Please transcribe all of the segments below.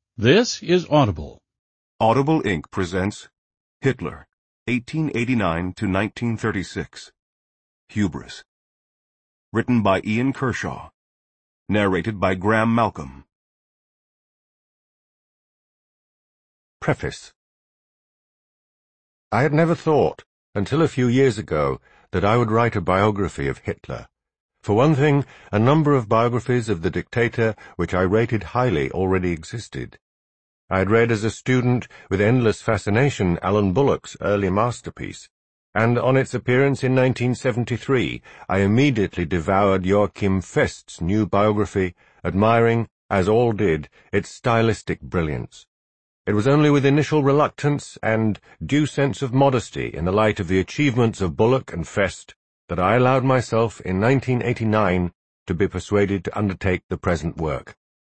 This is Audible. Audible Inc. presents Hitler, 1889 to 1936. Hubris. Written by Ian Kershaw. Narrated by Graham Malcolm. Preface. I had never thought, until a few years ago, that I would write a biography of Hitler. For one thing, a number of biographies of the dictator which I rated highly already existed. I had read as a student with endless fascination Alan Bullock's early masterpiece, and on its appearance in 1973 I immediately devoured Joachim Fest's new biography, admiring, as all did, its stylistic brilliance. It was only with initial reluctance and due sense of modesty in the light of the achievements of Bullock and Fest that I allowed myself in 1989 to be persuaded to undertake the present work.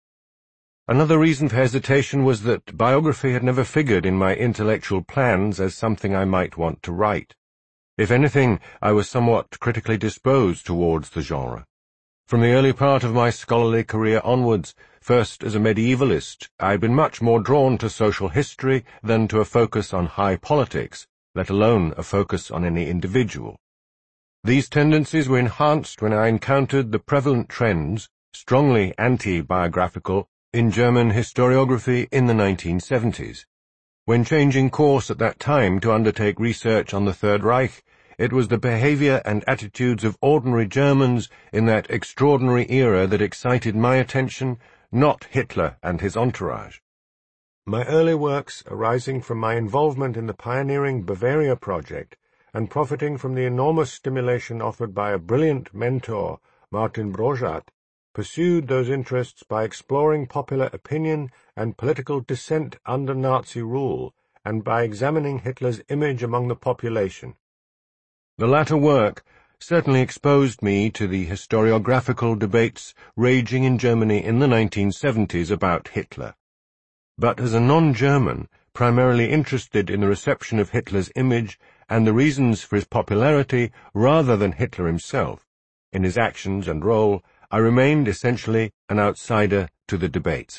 Another reason for hesitation was that biography had never figured in my intellectual plans as something I might want to write. If anything, I was somewhat critically disposed towards the genre. From the early part of my scholarly career onwards, first as a medievalist, I had been much more drawn to social history than to a focus on high politics, let alone a focus on any individual. These tendencies were enhanced when I encountered the prevalent trends, strongly anti-biographical, in German historiography in the 1970s. When changing course at that time to undertake research on the Third Reich, it was the behavior and attitudes of ordinary Germans in that extraordinary era that excited my attention, not Hitler and his entourage. My early works, arising from my involvement in the pioneering Bavaria project, and profiting from the enormous stimulation offered by a brilliant mentor, Martin Broszat, pursued those interests by exploring popular opinion and political dissent under Nazi rule, and by examining Hitler's image among the population. The latter work certainly exposed me to the historiographical debates raging in Germany in the 1970s about Hitler. But as a non-German, primarily interested in the reception of Hitler's image and the reasons for his popularity rather than Hitler himself, in his actions and role, I remained essentially an outsider to the debates.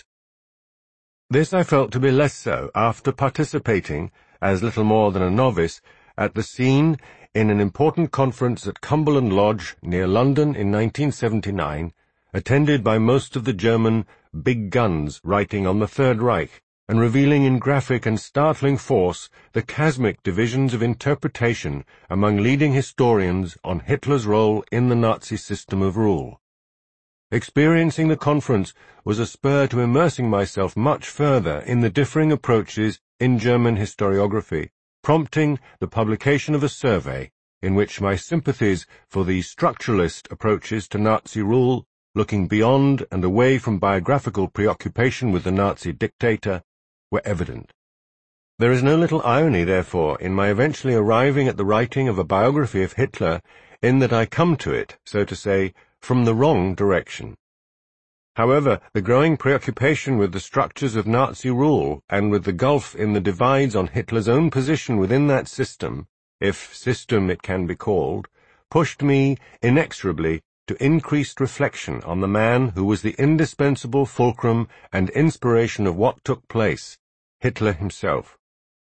This I felt to be less so after participating, as little more than a novice, at the scene in an important conference at Cumberland Lodge near London in 1979, attended by most of the German big guns writing on the Third Reich, and revealing in graphic and startling force the chasmic divisions of interpretation among leading historians on Hitler's role in the Nazi system of rule. Experiencing the conference was a spur to immersing myself much further in the differing approaches in German historiography, prompting the publication of a survey in which my sympathies for the structuralist approaches to Nazi rule, looking beyond and away from biographical preoccupation with the Nazi dictator, were evident. There is no little irony, therefore, in my eventually arriving at the writing of a biography of Hitler, in that I come to it, so to say, from the wrong direction. However, the growing preoccupation with the structures of Nazi rule and with the gulf in the divides on Hitler's own position within that system, if system it can be called, pushed me inexorably to increased reflection on the man who was the indispensable fulcrum and inspiration of what took place, Hitler himself.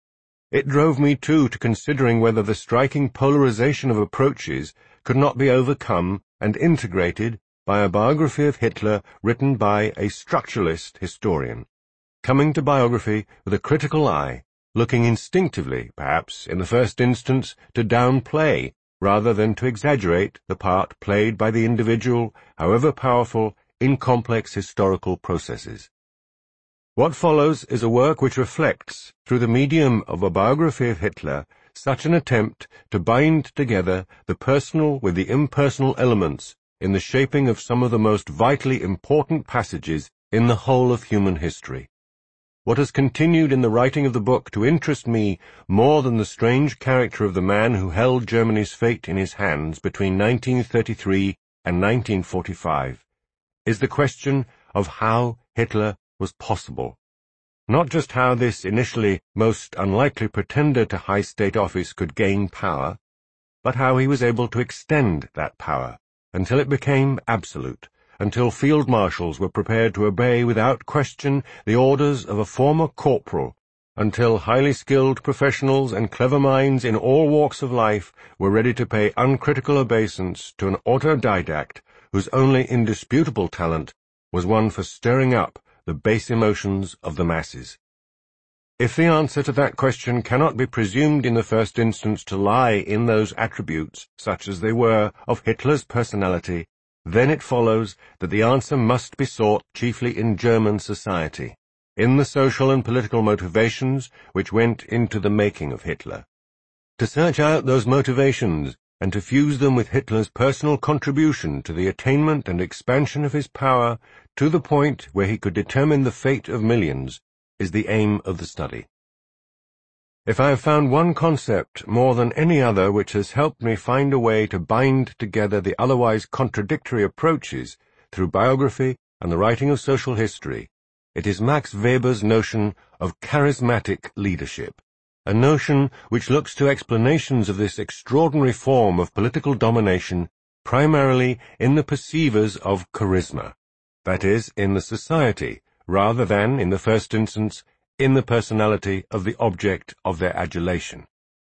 It drove me, too, to considering whether the striking polarization of approaches could not be overcome and integrated by a biography of Hitler written by a structuralist historian, coming to biography with a critical eye, looking instinctively, perhaps, in the first instance, to downplay rather than to exaggerate the part played by the individual, however powerful, in complex historical processes. What follows is a work which reflects, through the medium of a biography of Hitler, such an attempt to bind together the personal with the impersonal elements in the shaping of some of the most vitally important passages in the whole of human history. What has continued in the writing of the book to interest me more than the strange character of the man who held Germany's fate in his hands between 1933 and 1945 is the question of how Hitler was possible. Not just how this initially most unlikely pretender to high state office could gain power, but how he was able to extend that power until it became absolute, until field marshals were prepared to obey without question the orders of a former corporal, until highly skilled professionals and clever minds in all walks of life were ready to pay uncritical obeisance to an autodidact whose only indisputable talent was one for stirring up the base emotions of the masses. If the answer to that question cannot be presumed in the first instance to lie in those attributes, such as they were, of Hitler's personality, then it follows that the answer must be sought chiefly in German society, in the social and political motivations which went into the making of Hitler. To search out those motivations and to fuse them with Hitler's personal contribution to the attainment and expansion of his power to the point where he could determine the fate of millions is the aim of the study. If I have found one concept more than any other which has helped me find a way to bind together the otherwise contradictory approaches through biography and the writing of social history, it is Max Weber's notion of charismatic leadership, a notion which looks to explanations of this extraordinary form of political domination primarily in the perceivers of charisma, that is, in the society, rather than, in the first instance, in the personality of the object of their adulation.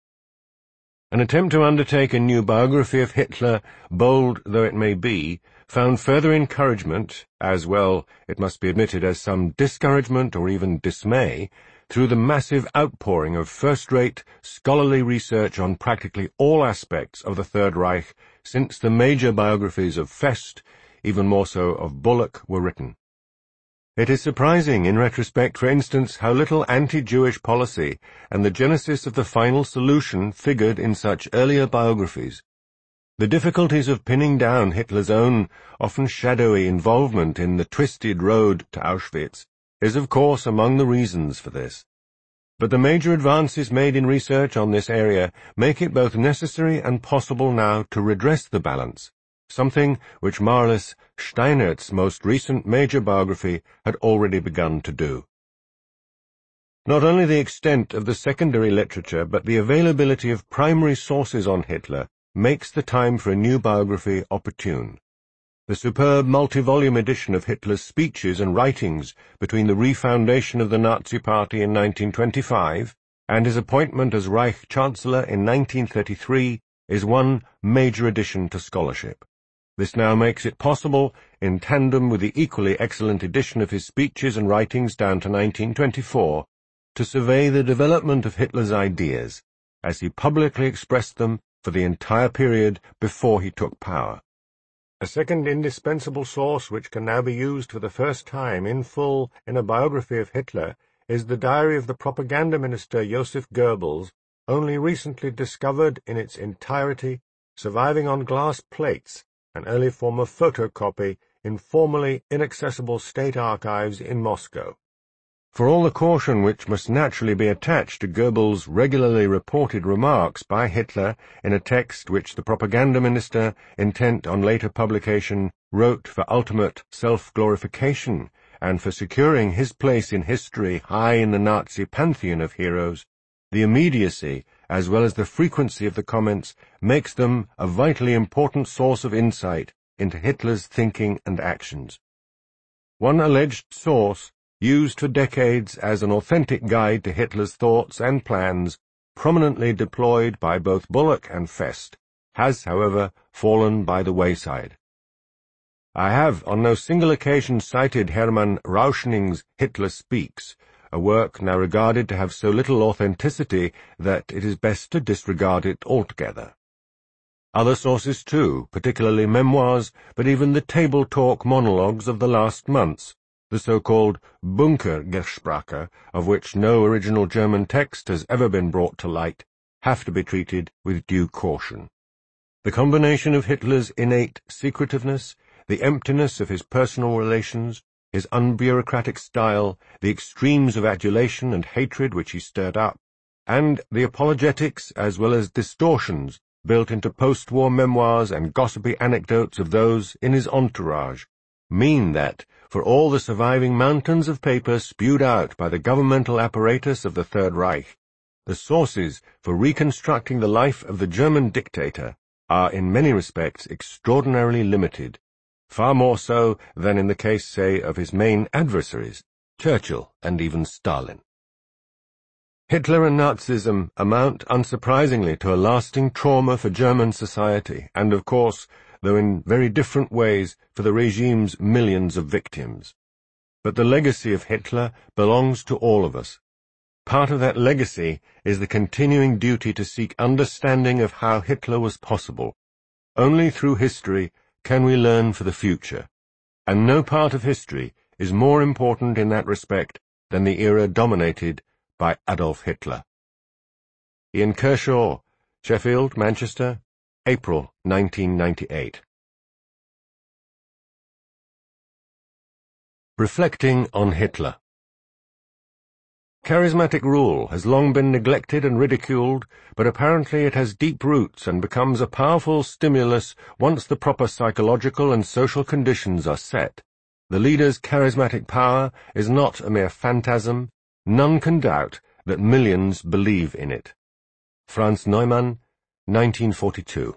An attempt to undertake a new biography of Hitler, bold though it may be, found further encouragement, as well, it must be admitted, as some discouragement or even dismay, through the massive outpouring of first-rate scholarly research on practically all aspects of the Third Reich since the major biographies of Fest, even more so of Bullock, were written. It is surprising, in retrospect, for instance, how little anti-Jewish policy and the genesis of the final solution figured in such earlier biographies. The difficulties of pinning down Hitler's own, often shadowy, involvement in the twisted road to Auschwitz is, of course, among the reasons for this. But the major advances made in research on this area make it both necessary and possible now to redress the balance, something which Marlis Steinert's most recent major biography had already begun to do. Not only the extent of the secondary literature, but the availability of primary sources on Hitler makes the time for a new biography opportune. The superb multi-volume edition of Hitler's speeches and writings between the refoundation of the Nazi Party in 1925 and his appointment as Reich Chancellor in 1933 is one major addition to scholarship. This now makes it possible, in tandem with the equally excellent edition of his speeches and writings down to 1924, to survey the development of Hitler's ideas, as he publicly expressed them for the entire period before he took power. A second indispensable source which can now be used for the first time in full in a biography of Hitler is the diary of the propaganda minister Joseph Goebbels, only recently discovered in its entirety, surviving on glass plates, an early form of photocopy in formerly inaccessible state archives in Moscow. For all the caution which must naturally be attached to Goebbels' regularly reported remarks by Hitler in a text which the propaganda minister, intent on later publication, wrote for ultimate self-glorification and for securing his place in history high in the Nazi pantheon of heroes, the immediacy as well as the frequency of the comments makes them a vitally important source of insight into Hitler's thinking and actions. One alleged source, used for decades as an authentic guide to Hitler's thoughts and plans, prominently deployed by both Bullock and Fest, has, however, fallen by the wayside. I have on no single occasion cited Hermann Rauschning's Hitler Speaks, a work now regarded to have so little authenticity that it is best to disregard it altogether. Other sources, too, particularly memoirs, but even the table talk monologues of the last months, the so-called Bunkergesprache, of which no original German text has ever been brought to light, have to be treated with due caution. The combination of Hitler's innate secretiveness, the emptiness of his personal relations, his unbureaucratic style, the extremes of adulation and hatred which he stirred up, and the apologetics as well as distortions built into post-war memoirs and gossipy anecdotes of those in his entourage, mean that, for all the surviving mountains of paper spewed out by the governmental apparatus of the Third Reich, the sources for reconstructing the life of the German dictator are in many respects extraordinarily limited, far more so than in the case, say, of his main adversaries, Churchill and even Stalin. Hitler and Nazism amount, unsurprisingly, to a lasting trauma for German society and, of course, though in very different ways, for the regime's millions of victims. But the legacy of Hitler belongs to all of us. Part of that legacy is the continuing duty to seek understanding of how Hitler was possible. Only through history can we learn for the future, and no part of history is more important in that respect than the era dominated by Adolf Hitler. Ian Kershaw, Sheffield, Manchester, April 1998. Reflecting on Hitler. Charismatic rule has long been neglected and ridiculed, but apparently it has deep roots and becomes a powerful stimulus once the proper psychological and social conditions are set. The leader's charismatic power is not a mere phantasm. None can doubt that millions believe in it. Franz Neumann, 1942.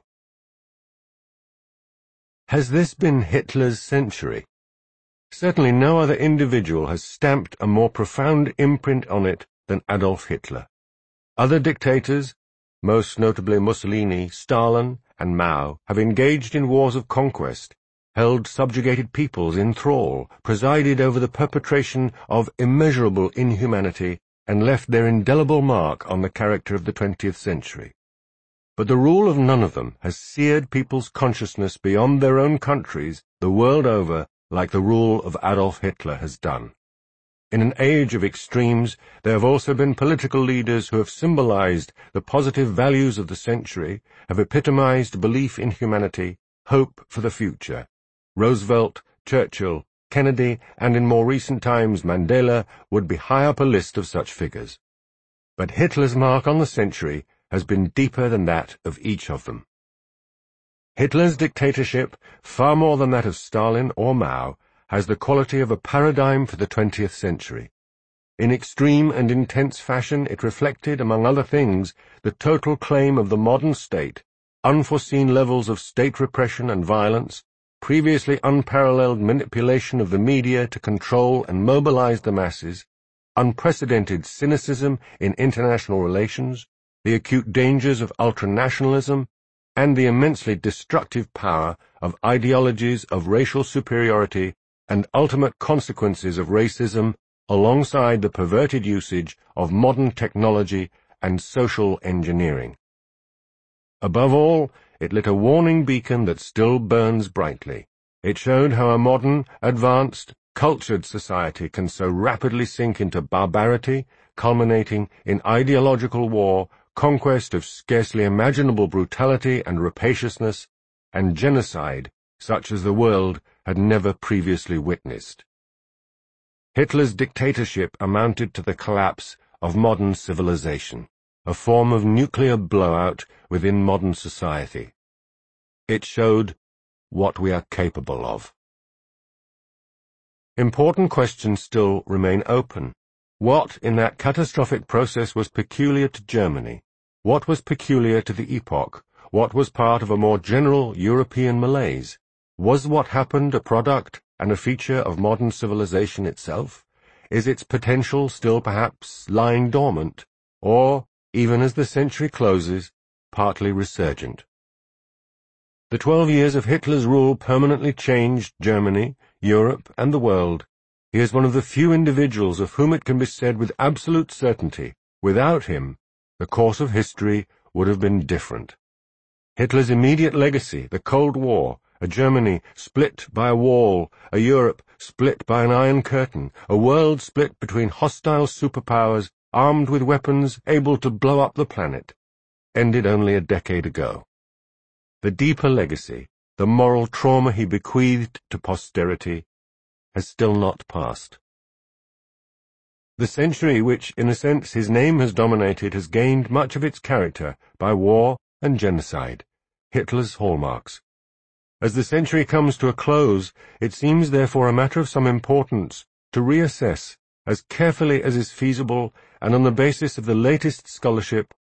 Has this been Hitler's century? Certainly no other individual has stamped a more profound imprint on it than Adolf Hitler. Other dictators, most notably Mussolini, Stalin, and Mao, have engaged in wars of conquest, held subjugated peoples in thrall, presided over the perpetration of immeasurable inhumanity, and left their indelible mark on the character of the 20th century. But the rule of none of them has seared people's consciousness beyond their own countries, the world over, like the rule of Adolf Hitler has done. In an age of extremes, there have also been political leaders who have symbolized the positive values of the century, have epitomized belief in humanity, hope for the future. Roosevelt, Churchill, Kennedy, and in more recent times Mandela would be high up a list of such figures. But Hitler's mark on the century has been deeper than that of each of them. Hitler's dictatorship, far more than that of Stalin or Mao, has the quality of a paradigm for the 20th century. In extreme and intense fashion it reflected, among other things, the total claim of the modern state, unforeseen levels of state repression and violence, previously unparalleled manipulation of the media to control and mobilize the masses, unprecedented cynicism in international relations, the acute dangers of ultranationalism, and the immensely destructive power of ideologies of racial superiority and ultimate consequences of racism, alongside the perverted usage of modern technology and social engineering. Above all, it lit a warning beacon that still burns brightly. It showed how a modern, advanced, cultured society can so rapidly sink into barbarity, culminating in ideological war, conquest of scarcely imaginable brutality and rapaciousness, and genocide such as the world had never previously witnessed. Hitler's dictatorship amounted to the collapse of modern civilization, a form of nuclear blowout within modern society. It showed what we are capable of. Important questions still remain open. What in that catastrophic process was peculiar to Germany? What was peculiar to the epoch? What was part of a more general European malaise? Was what happened a product and a feature of modern civilization itself? Is its potential still perhaps lying dormant, or, even as the century closes, partly resurgent? The 12 years of Hitler's rule permanently changed Germany, Europe, and the world. He is one of the few individuals of whom it can be said with absolute certainty, without him, the course of history would have been different. Hitler's immediate legacy, the Cold War, a Germany split by a wall, a Europe split by an iron curtain, a world split between hostile superpowers armed with weapons able to blow up the planet, ended only a decade ago. The deeper legacy, the moral trauma he bequeathed to posterity, has still not passed. The century which, in a sense, his name has dominated has gained much of its character by war and genocide, Hitler's hallmarks. As the century comes to a close, it seems therefore a matter of some importance to reassess, as carefully as is feasible and on the basis of the latest scholarship,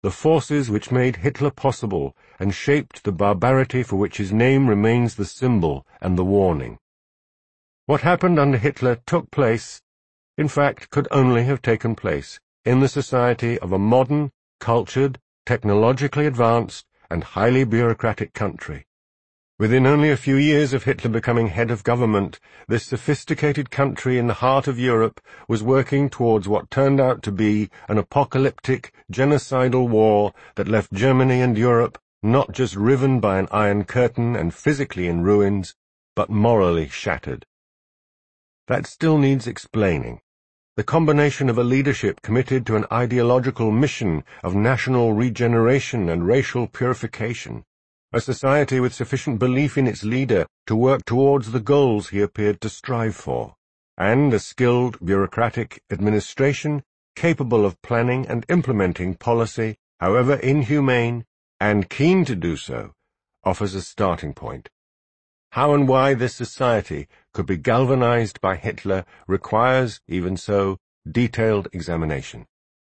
the forces which made Hitler possible and shaped the barbarity for which his name remains the symbol and the warning. What happened under Hitler took place, in fact, could only have taken place in the society of a modern, cultured, technologically advanced, and highly bureaucratic country. Within only a few years of Hitler becoming head of government, this sophisticated country in the heart of Europe was working towards what turned out to be an apocalyptic, genocidal war that left Germany and Europe not just riven by an iron curtain and physically in ruins, but morally shattered. That still needs explaining. The combination of a leadership committed to an ideological mission of national regeneration and racial purification, a society with sufficient belief in its leader to work towards the goals he appeared to strive for, and a skilled bureaucratic administration capable of planning and implementing policy, however inhumane, and keen to do so, offers a starting point. How and why this society could be galvanized by Hitler requires, even so, detailed examination.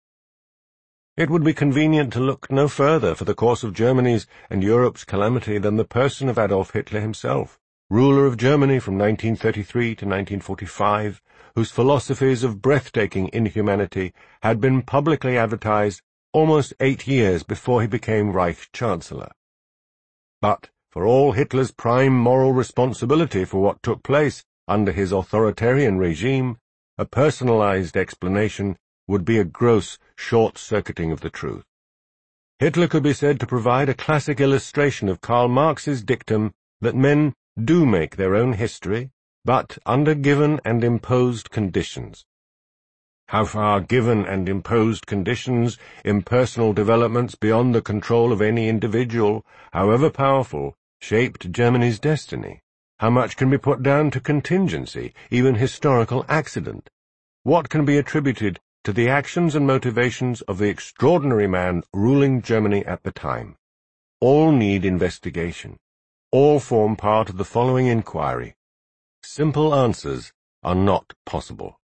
It would be convenient to look no further for the course of Germany's and Europe's calamity than the person of Adolf Hitler himself, ruler of Germany from 1933 to 1945, whose philosophies of breathtaking inhumanity had been publicly advertised almost 8 years before he became Reich Chancellor. But, for all Hitler's prime moral responsibility for what took place under his authoritarian regime, a personalized explanation would be a gross short-circuiting of the truth. Hitler could be said to provide a classic illustration of Karl Marx's dictum that men do make their own history, but under given and imposed conditions. How far given and imposed conditions, impersonal developments beyond the control of any individual, however powerful, shaped Germany's destiny? How much can be put down to contingency, even historical accident? What can be attributed to the actions and motivations of the extraordinary man ruling Germany at the time? All need investigation. All form part of the following inquiry. Simple answers are not possible.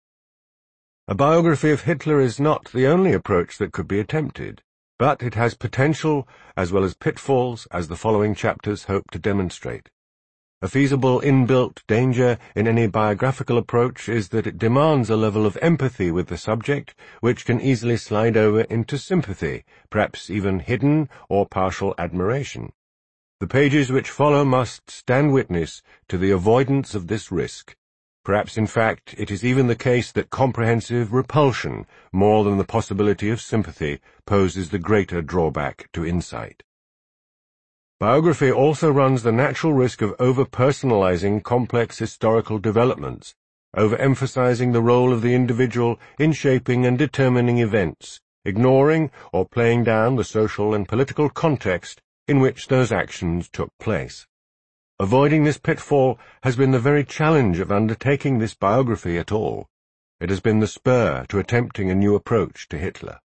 A biography of Hitler is not the only approach that could be attempted, but it has potential as well as pitfalls, as the following chapters hope to demonstrate. A feasible inbuilt danger in any biographical approach is that it demands a level of empathy with the subject which can easily slide over into sympathy, perhaps even hidden or partial admiration. The pages which follow must stand witness to the avoidance of this risk. Perhaps, in fact, it is even the case that comprehensive repulsion, more than the possibility of sympathy, poses the greater drawback to insight. Biography also runs the natural risk of over-personalizing complex historical developments, overemphasizing the role of the individual in shaping and determining events, ignoring or playing down the social and political context in which those actions took place. Avoiding this pitfall has been the very challenge of undertaking this biography at all. It has been the spur to attempting a new approach to Hitler.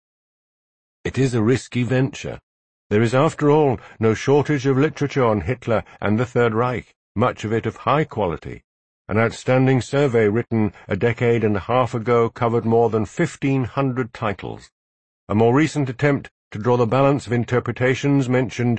It is a risky venture. There is, after all, no shortage of literature on Hitler and the Third Reich, much of it of high quality. An outstanding survey written a decade and a half ago covered more than 1,500 titles. A more recent attempt to draw the balance of interpretations mentioned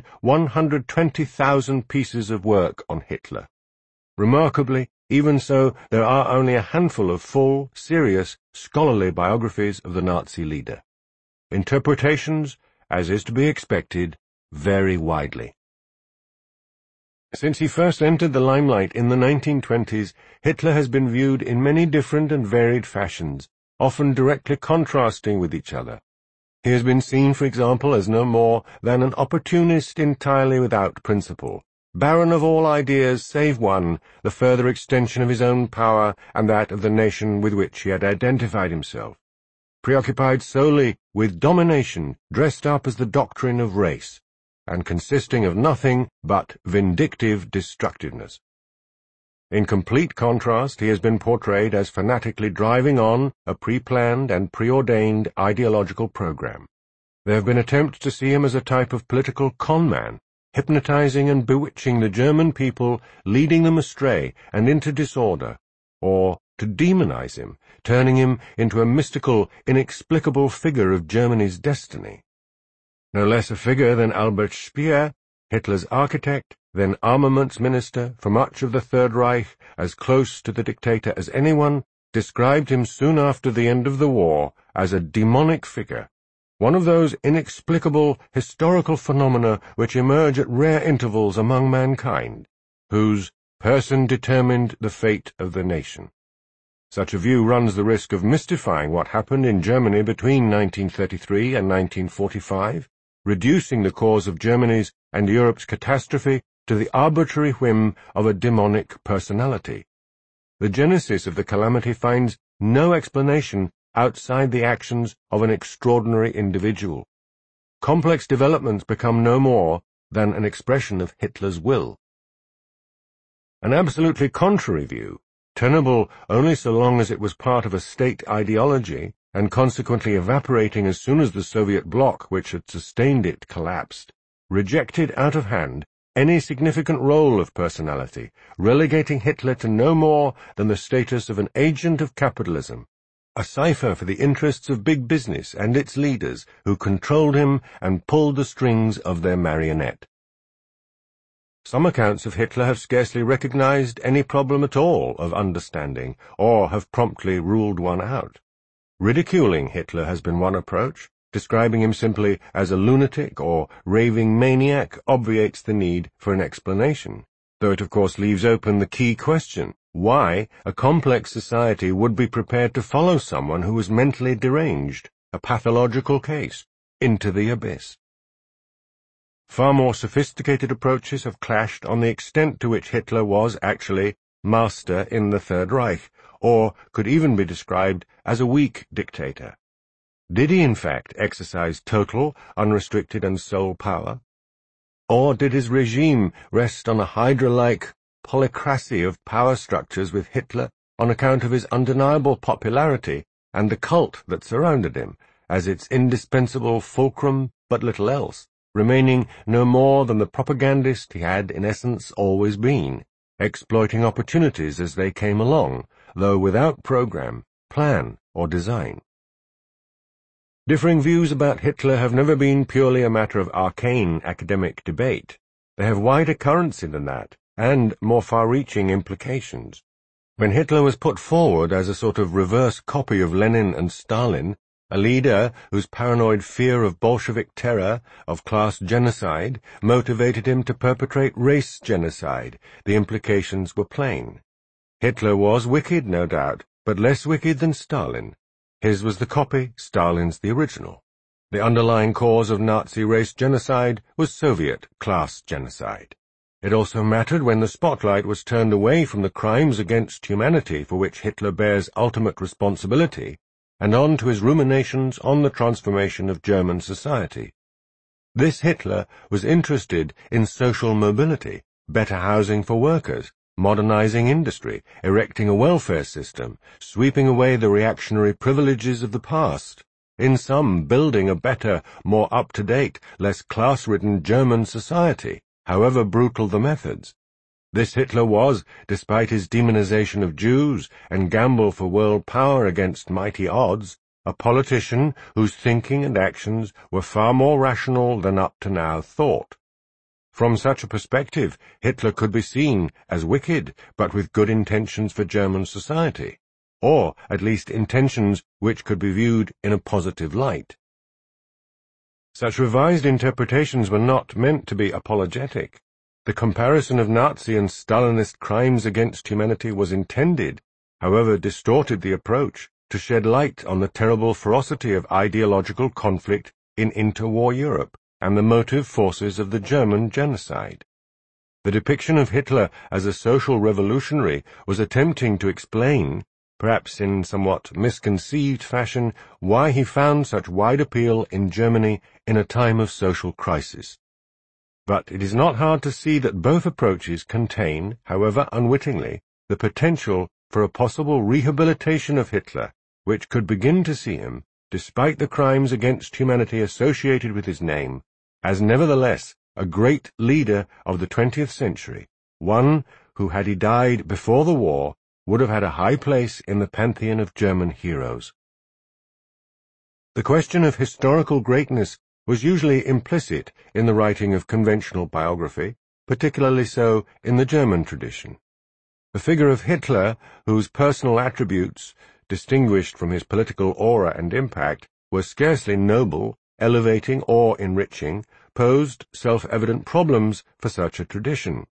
120,000 pieces of work on Hitler. Remarkably, even so, there are only a handful of full, serious, scholarly biographies of the Nazi leader. Interpretations, as is to be expected, vary widely. Since he first entered the limelight in the 1920s, Hitler has been viewed in many different and varied fashions, often directly contrasting with each other. He has been seen, for example, as no more than an opportunist entirely without principle, barren of all ideas save one, the further extension of his own power and that of the nation with which he had identified himself, preoccupied solely with domination dressed up as the doctrine of race, and consisting of nothing but vindictive destructiveness. In complete contrast, he has been portrayed as fanatically driving on a pre-planned and preordained ideological program. There have been attempts to see him as a type of political conman, hypnotizing and bewitching the German people, leading them astray and into disorder, or to demonize him, turning him into a mystical, inexplicable figure of Germany's destiny. No less a figure than Albert Speer, Hitler's architect, then armaments minister for much of the Third Reich, as close to the dictator as anyone, described him soon after the end of the war as a demonic figure, one of those inexplicable historical phenomena which emerge at rare intervals among mankind, whose person determined the fate of the nation. Such a view runs the risk of mystifying what happened in Germany between 1933 and 1945, reducing the cause of Germany's and Europe's catastrophe to the arbitrary whim of a demonic personality. The genesis of the calamity finds no explanation outside the actions of an extraordinary individual. Complex developments become no more than an expression of Hitler's will. An absolutely contrary view, tenable only so long as it was part of a state ideology, and consequently evaporating as soon as the Soviet bloc which had sustained it collapsed, rejected out of hand any significant role of personality, relegating Hitler to no more than the status of an agent of capitalism, a cipher for the interests of big business and its leaders who controlled him and pulled the strings of their marionette. Some accounts of Hitler have scarcely recognized any problem at all of understanding, or have promptly ruled one out. Ridiculing Hitler has been one approach. Describing him simply as a lunatic or raving maniac obviates the need for an explanation, though it of course leaves open the key question, why a complex society would be prepared to follow someone who was mentally deranged, a pathological case, into the abyss. Far more sophisticated approaches have clashed on the extent to which Hitler was actually master in the Third Reich, or could even be described as a weak dictator. Did he in fact exercise total, unrestricted and sole power? Or did his regime rest on a hydra-like polycracy of power structures with Hitler on account of his undeniable popularity and the cult that surrounded him, as its indispensable fulcrum but little else, remaining no more than the propagandist he had in essence always been, exploiting opportunities as they came along, though without program, plan, or design? Differing views about Hitler have never been purely a matter of arcane academic debate. They have wider currency than that, and more far-reaching implications. When Hitler was put forward as a sort of reverse copy of Lenin and Stalin, a leader whose paranoid fear of Bolshevik terror, of class genocide, motivated him to perpetrate race genocide, the implications were plain. Hitler was wicked, no doubt, but less wicked than Stalin. His was the copy, Stalin's the original. The underlying cause of Nazi race genocide was Soviet class genocide. It also mattered when the spotlight was turned away from the crimes against humanity for which Hitler bears ultimate responsibility, and on to his ruminations on the transformation of German society. This Hitler was interested in social mobility, better housing for workers, modernizing industry, erecting a welfare system, sweeping away the reactionary privileges of the past, in sum, building a better, more up-to-date, less class-ridden German society, however brutal the methods. This Hitler was, despite his demonization of Jews and gamble for world power against mighty odds, a politician whose thinking and actions were far more rational than up to now thought. From such a perspective, Hitler could be seen as wicked, but with good intentions for German society, or at least intentions which could be viewed in a positive light. Such revised interpretations were not meant to be apologetic. The comparison of Nazi and Stalinist crimes against humanity was intended, however distorted the approach, to shed light on the terrible ferocity of ideological conflict in interwar Europe, and the motive forces of the German genocide. The depiction of Hitler as a social revolutionary was attempting to explain, perhaps in somewhat misconceived fashion, why he found such wide appeal in Germany in a time of social crisis. But it is not hard to see that both approaches contain, however unwittingly, the potential for a possible rehabilitation of Hitler, which could begin to see him, despite the crimes against humanity associated with his name, as nevertheless a great leader of the 20th century, one who, had he died before the war, would have had a high place in the pantheon of German heroes. The question of historical greatness was usually implicit in the writing of conventional biography, particularly so in the German tradition. The figure of Hitler, whose personal attributes, distinguished from his political aura and impact, were scarcely noble, elevating, or enriching, posed self-evident problems for such a tradition.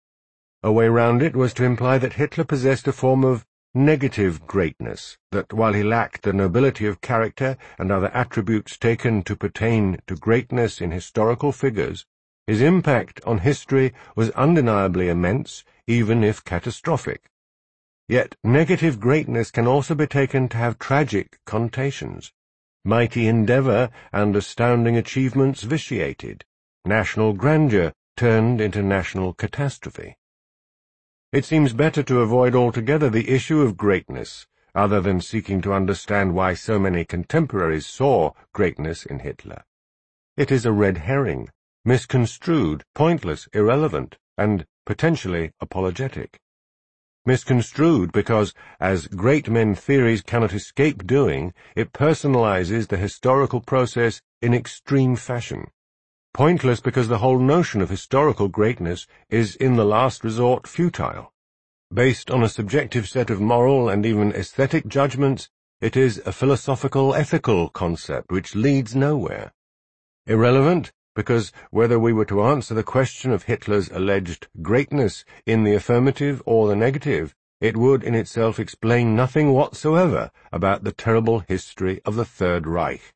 A way round it was to imply that Hitler possessed a form of negative greatness, that while he lacked the nobility of character and other attributes taken to pertain to greatness in historical figures, his impact on history was undeniably immense, even if catastrophic. Yet negative greatness can also be taken to have tragic connotations. Mighty endeavor and astounding achievements vitiated, national grandeur turned into national catastrophe. It seems better to avoid altogether the issue of greatness, other than seeking to understand why so many contemporaries saw greatness in Hitler. It is a red herring, misconstrued, pointless, irrelevant, and potentially apologetic. Misconstrued because, as great men theories cannot escape doing, it personalizes the historical process in extreme fashion. Pointless because the whole notion of historical greatness is in the last resort futile. Based on a subjective set of moral and even aesthetic judgments, it is a philosophical, ethical concept which leads nowhere. Irrelevant because whether we were to answer the question of Hitler's alleged greatness in the affirmative or the negative, it would in itself explain nothing whatsoever about the terrible history of the Third Reich.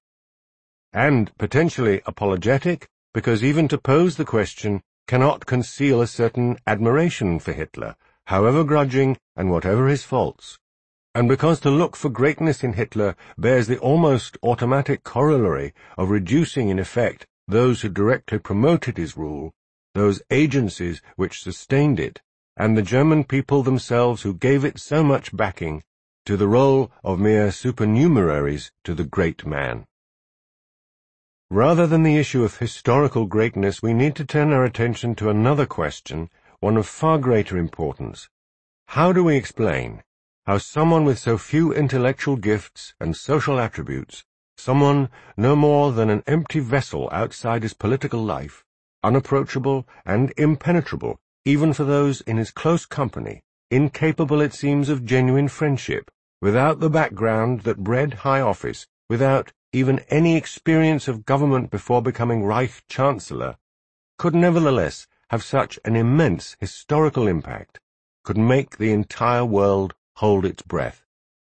And potentially apologetic because even to pose the question cannot conceal a certain admiration for Hitler, however grudging and whatever his faults, and because to look for greatness in Hitler bears the almost automatic corollary of reducing in effect those who directly promoted his rule, those agencies which sustained it, and the German people themselves who gave it so much backing, to the role of mere supernumeraries to the great man. Rather than the issue of historical greatness, we need to turn our attention to another question, one of far greater importance. How do we explain how someone with so few intellectual gifts and social attributes, someone no more than an empty vessel outside his political life, unapproachable and impenetrable even for those in his close company, incapable, it seems, of genuine friendship, without the background that bred high office, without even any experience of government before becoming Reich Chancellor, could nevertheless have such an immense historical impact, could make the entire world hold its breath.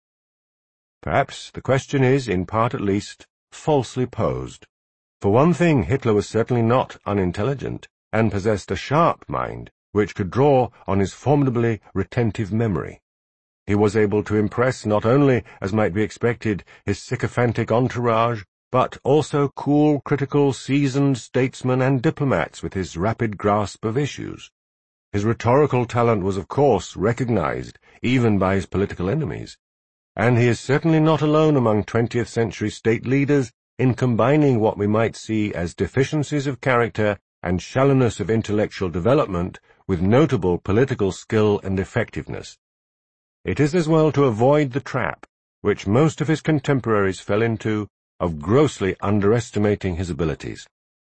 Perhaps the question is, in part at least, falsely posed. For one thing, Hitler was certainly not unintelligent, and possessed a sharp mind, which could draw on his formidably retentive memory. He was able to impress not only, as might be expected, his sycophantic entourage, but also cool, critical, seasoned statesmen and diplomats with his rapid grasp of issues. His rhetorical talent was, of course, recognized, even by his political enemies, and he is certainly not alone among 20th-century state leaders in combining what we might see as deficiencies of character and shallowness of intellectual development with notable political skill and effectiveness. It is as well to avoid the trap, which most of his contemporaries fell into, of grossly underestimating his abilities.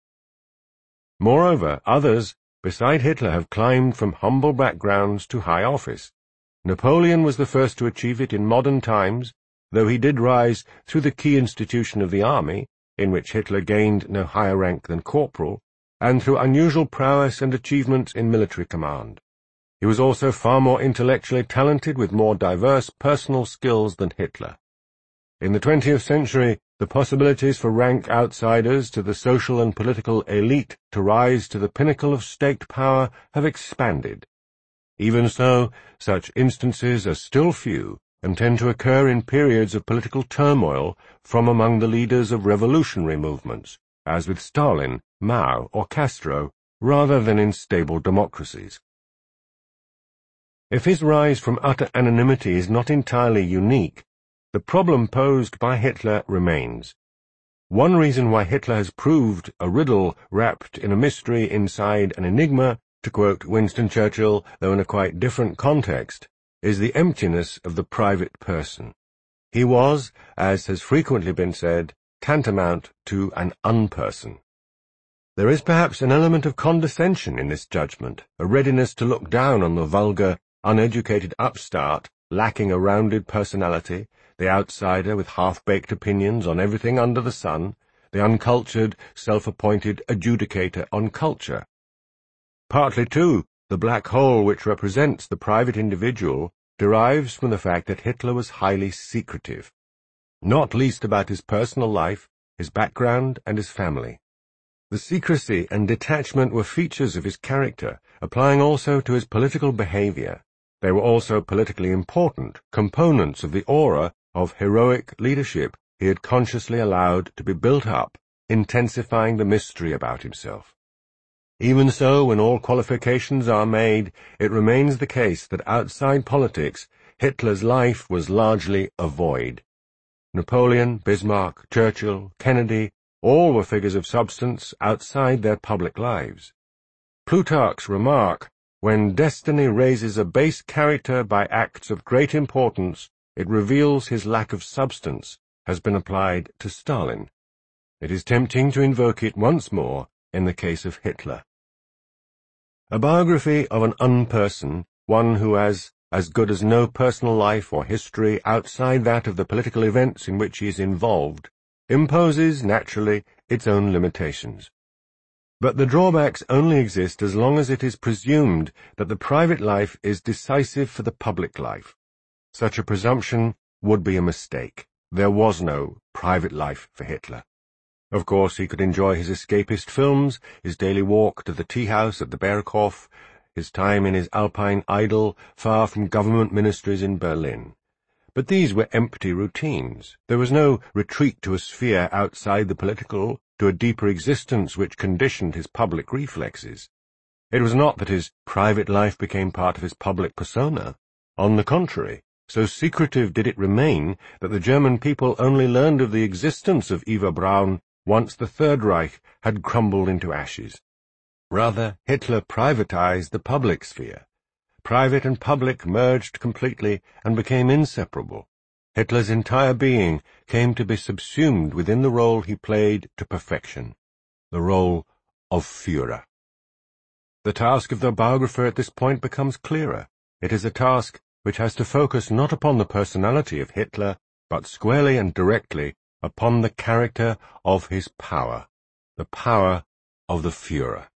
Moreover, others, beside Hitler, have climbed from humble backgrounds to high office. Napoleon was the first to achieve it in modern times, though he did rise through the key institution of the army, in which Hitler gained no higher rank than corporal, and through unusual prowess and achievements in military command. He was also far more intellectually talented with more diverse personal skills than Hitler. In the 20th century, the possibilities for rank outsiders to the social and political elite to rise to the pinnacle of state power have expanded. Even so, such instances are still few and tend to occur in periods of political turmoil from among the leaders of revolutionary movements, as with Stalin, Mao, or Castro, rather than in stable democracies. If his rise from utter anonymity is not entirely unique, the problem posed by Hitler remains. One reason why Hitler has proved a riddle wrapped in a mystery inside an enigma, to quote Winston Churchill, though in a quite different context, is the emptiness of the private person. He was, as has frequently been said, tantamount to an unperson. There is perhaps an element of condescension in this judgment, a readiness to look down on the vulgar, uneducated upstart lacking a rounded personality, the outsider with half-baked opinions on everything under the sun, the uncultured, self-appointed adjudicator on culture. Partly, too, the black hole which represents the private individual derives from the fact that Hitler was highly secretive, not least about his personal life, his background, and his family. The secrecy and detachment were features of his character, applying also to his political behavior. They were also politically important components of the aura of heroic leadership he had consciously allowed to be built up, intensifying the mystery about himself. Even so, when all qualifications are made, it remains the case that outside politics, Hitler's life was largely a void. Napoleon, Bismarck, Churchill, Kennedy, all were figures of substance outside their public lives. Plutarch's remark, "When destiny raises a base character by acts of great importance, it reveals his lack of substance," has been applied to Stalin. It is tempting to invoke it once more in the case of Hitler. A biography of an unperson, one who has as good as no personal life or history outside that of the political events in which he is involved, imposes, naturally, its own limitations. But the drawbacks only exist as long as it is presumed that the private life is decisive for the public life. Such a presumption would be a mistake. There was no private life for Hitler. Of course, he could enjoy his escapist films, his daily walk to the tea-house at the Berghof, his time in his Alpine idyll far from government ministries in Berlin. But these were empty routines. There was no retreat to a sphere outside the political, to a deeper existence which conditioned his public reflexes. It was not that his private life became part of his public persona. On the contrary, so secretive did it remain that the German people only learned of the existence of Eva Braun once the Third Reich had crumbled into ashes. Rather, Hitler privatized the public sphere. Private and public merged completely and became inseparable. Hitler's entire being came to be subsumed within the role he played to perfection, the role of Führer. The task of the biographer at this point becomes clearer. It is a task which has to focus not upon the personality of Hitler, but squarely and directly upon the character of his power, the power of the Führer.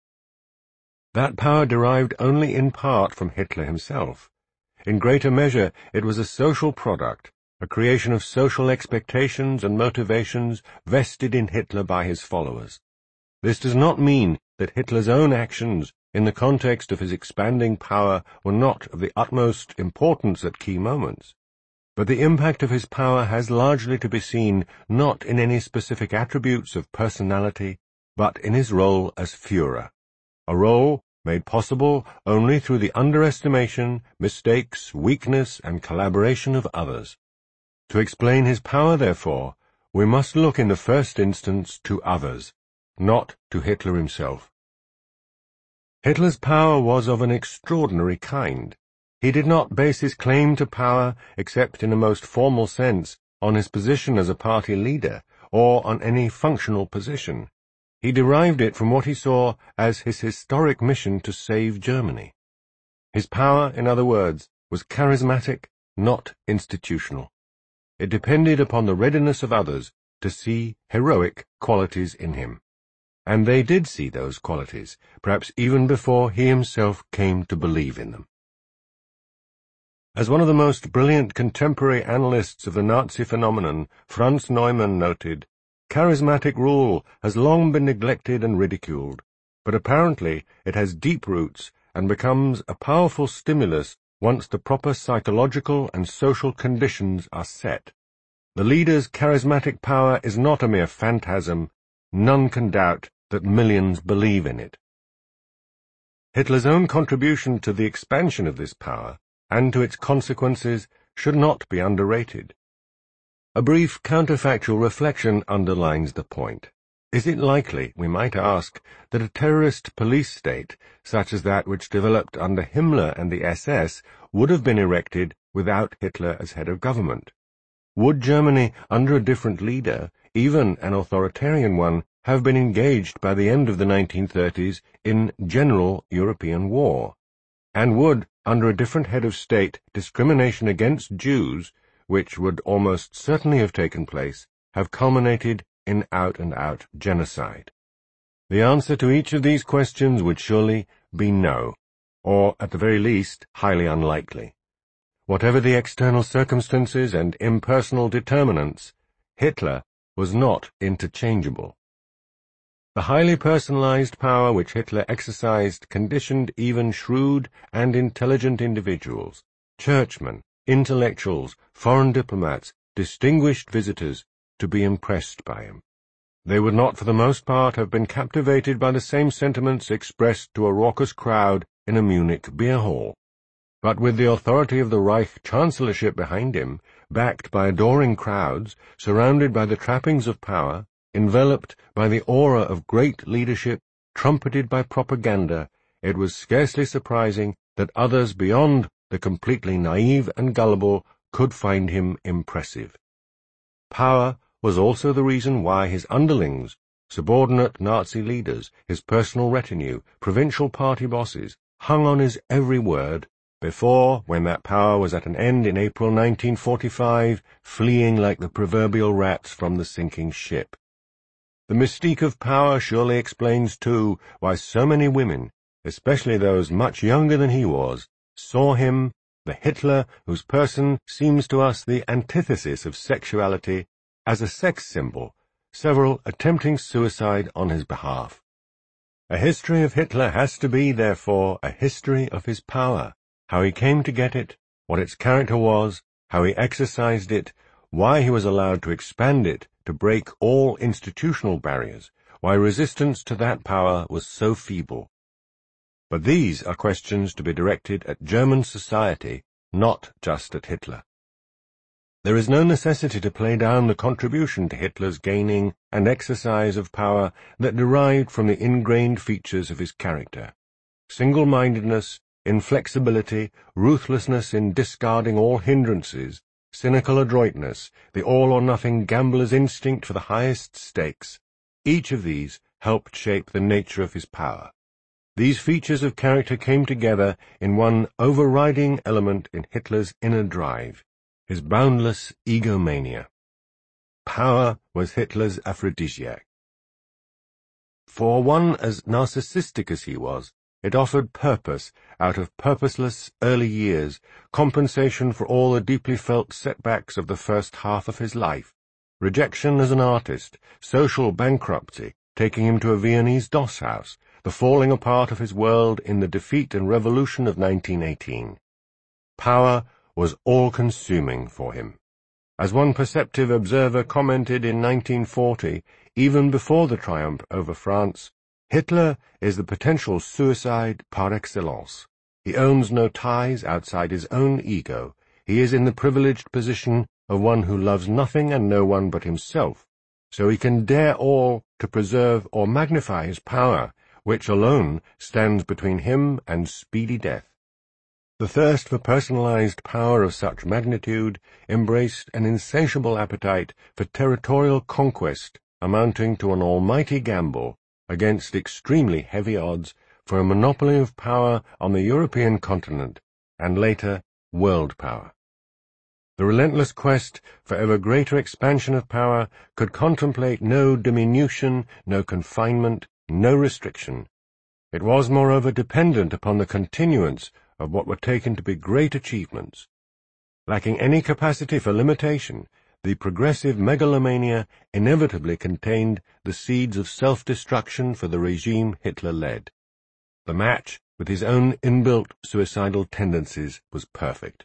That power derived only in part from Hitler himself. In greater measure, it was a social product, a creation of social expectations and motivations vested in Hitler by his followers. This does not mean that Hitler's own actions, in the context of his expanding power, were not of the utmost importance at key moments. But the impact of his power has largely to be seen not in any specific attributes of personality, but in his role as Führer, a role made possible only through the underestimation, mistakes, weakness, and collaboration of others. To explain his power, therefore, we must look in the first instance to others, not to Hitler himself. Hitler's power was of an extraordinary kind. He did not base his claim to power, except in a most formal sense, on his position as a party leader, or on any functional position. He derived it from what he saw as his historic mission to save Germany. His power, in other words, was charismatic, not institutional. It depended upon the readiness of others to see heroic qualities in him. And they did see those qualities, perhaps even before he himself came to believe in them. As one of the most brilliant contemporary analysts of the Nazi phenomenon, Franz Neumann, noted, charismatic rule has long been neglected and ridiculed, but apparently it has deep roots and becomes a powerful stimulus once the proper psychological and social conditions are set. The leader's charismatic power is not a mere phantasm. None can doubt that millions believe in it. Hitler's own contribution to the expansion of this power and to its consequences should not be underrated. A brief counterfactual reflection underlines the point. Is it likely, we might ask, that a terrorist police state, such as that which developed under Himmler and the SS, would have been erected without Hitler as head of government? Would Germany, under a different leader, even an authoritarian one, have been engaged by the end of the 1930s in general European war, and would, under a different head of state, discrimination against Jews, which would almost certainly have taken place, have culminated in out-and-out genocide. The answer to each of these questions would surely be no, or, at the very least, highly unlikely. Whatever the external circumstances and impersonal determinants, Hitler was not interchangeable. The highly personalized power which Hitler exercised conditioned even shrewd and intelligent individuals, churchmen, intellectuals, foreign diplomats, distinguished visitors, to be impressed by him. They would not for the most part have been captivated by the same sentiments expressed to a raucous crowd in a Munich beer hall. But with the authority of the Reich Chancellorship behind him, backed by adoring crowds, surrounded by the trappings of power, enveloped by the aura of great leadership, trumpeted by propaganda, it was scarcely surprising that others beyond the completely naive and gullible could find him impressive. Power was also the reason why his underlings, subordinate Nazi leaders, his personal retinue, provincial party bosses, hung on his every word, before, when that power was at an end in April 1945, fleeing like the proverbial rats from the sinking ship. The mystique of power surely explains, too, why so many women, especially those much younger than he was, saw him, the Hitler whose person seems to us the antithesis of sexuality, as a sex symbol, several attempting suicide on his behalf. A history of Hitler has to be, therefore, a history of his power, how he came to get it, what its character was, how he exercised it, why he was allowed to expand it to break all institutional barriers, why resistance to that power was so feeble. But these are questions to be directed at German society, not just at Hitler. There is no necessity to play down the contribution to Hitler's gaining and exercise of power that derived from the ingrained features of his character. Single-mindedness, inflexibility, ruthlessness in discarding all hindrances, cynical adroitness, the all-or-nothing gambler's instinct for the highest stakes, each of these helped shape the nature of his power. These features of character came together in one overriding element in Hitler's inner drive, his boundless egomania. Power was Hitler's aphrodisiac. For one as narcissistic as he was, it offered purpose out of purposeless early years, compensation for all the deeply felt setbacks of the first half of his life, rejection as an artist, social bankruptcy, taking him to a Viennese doss house, the falling apart of his world in the defeat and revolution of 1918. Power was all-consuming for him. As one perceptive observer commented in 1940, even before the triumph over France, Hitler is the potential suicide par excellence. He owns no ties outside his own ego. He is in the privileged position of one who loves nothing and no one but himself, so he can dare all to preserve or magnify his power, which alone stands between him and speedy death. The thirst for personalized power of such magnitude embraced an insatiable appetite for territorial conquest amounting to an almighty gamble against extremely heavy odds for a monopoly of power on the European continent, and later, world power. The relentless quest for ever greater expansion of power could contemplate no diminution, no confinement, no restriction. It was, moreover, dependent upon the continuance of what were taken to be great achievements. Lacking any capacity for limitation, the progressive megalomania inevitably contained the seeds of self-destruction for the regime Hitler led. The match with his own inbuilt suicidal tendencies was perfect.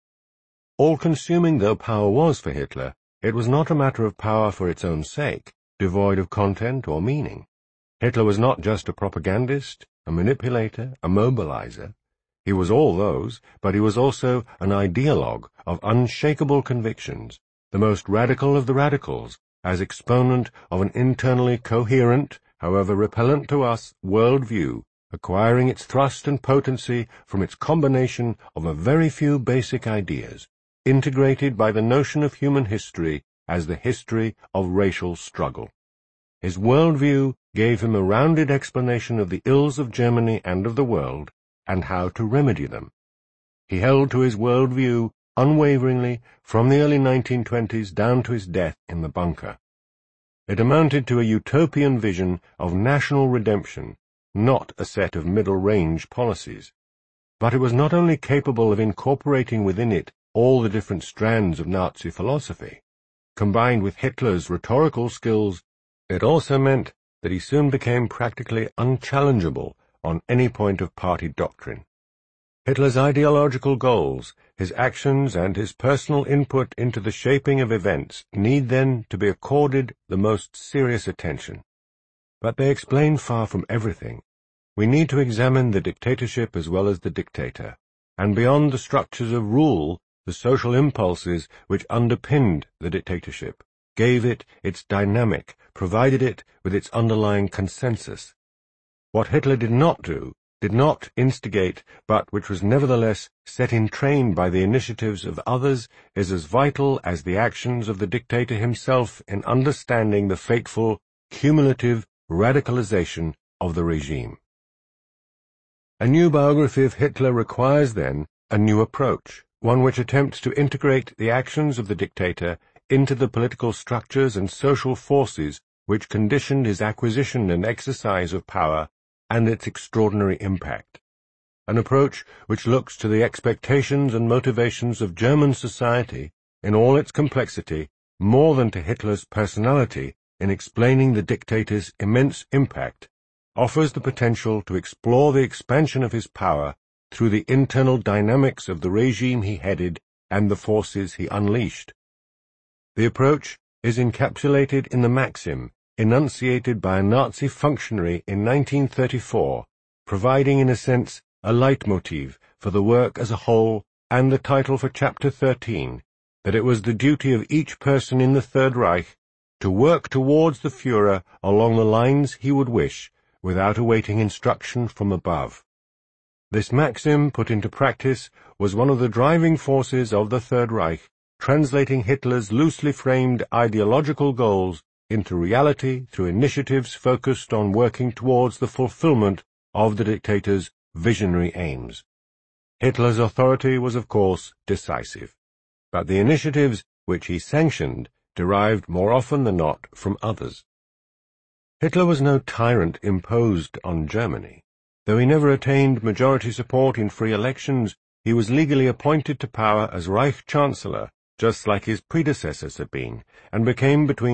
All-consuming though power was for Hitler, it was not a matter of power for its own sake, devoid of content or meaning. Hitler was not just a propagandist, a manipulator, a mobilizer. He was all those, but he was also an ideologue of unshakable convictions, the most radical of the radicals, as exponent of an internally coherent, however repellent to us, world-view, acquiring its thrust and potency from its combination of a very few basic ideas, integrated by the notion of human history as the history of racial struggle. His worldview gave him a rounded explanation of the ills of Germany and of the world, and how to remedy them. He held to his worldview unwaveringly from the early 1920s down to his death in the bunker. It amounted to a utopian vision of national redemption, not a set of middle-range policies. But it was not only capable of incorporating within it all the different strands of Nazi philosophy. Combined with Hitler's rhetorical skills, it also meant that he soon became practically unchallengeable on any point of party doctrine. Hitler's ideological goals, his actions, and his personal input into the shaping of events need then to be accorded the most serious attention. But they explain far from everything. We need to examine the dictatorship as well as the dictator, and beyond the structures of rule, the social impulses which underpinned the dictatorship, gave it its dynamic, provided it with its underlying consensus. What Hitler did not do, did not instigate, but which was nevertheless set in train by the initiatives of others, is as vital as the actions of the dictator himself in understanding the fateful, cumulative radicalization of the regime. A new biography of Hitler requires, then, a new approach, one which attempts to integrate the actions of the dictator into the political structures and social forces which conditioned his acquisition and exercise of power and its extraordinary impact. An approach which looks to the expectations and motivations of German society in all its complexity more than to Hitler's personality in explaining the dictator's immense impact, offers the potential to explore the expansion of his power through the internal dynamics of the regime he headed and the forces he unleashed. The approach is encapsulated in the maxim enunciated by a Nazi functionary in 1934, providing in a sense a leitmotif for the work as a whole and the title for Chapter 13, that it was the duty of each person in the Third Reich to work towards the Führer along the lines he would wish, without awaiting instruction from above. This maxim put into practice was one of the driving forces of the Third Reich, translating Hitler's loosely framed ideological goals into reality through initiatives focused on working towards the fulfillment of the dictator's visionary aims. Hitler's authority was, of course, decisive, but the initiatives which he sanctioned derived more often than not from others. Hitler was no tyrant imposed on Germany. Though he never attained majority support in free elections, he was legally appointed to power as Reich Chancellor, just like his predecessors had been, and became between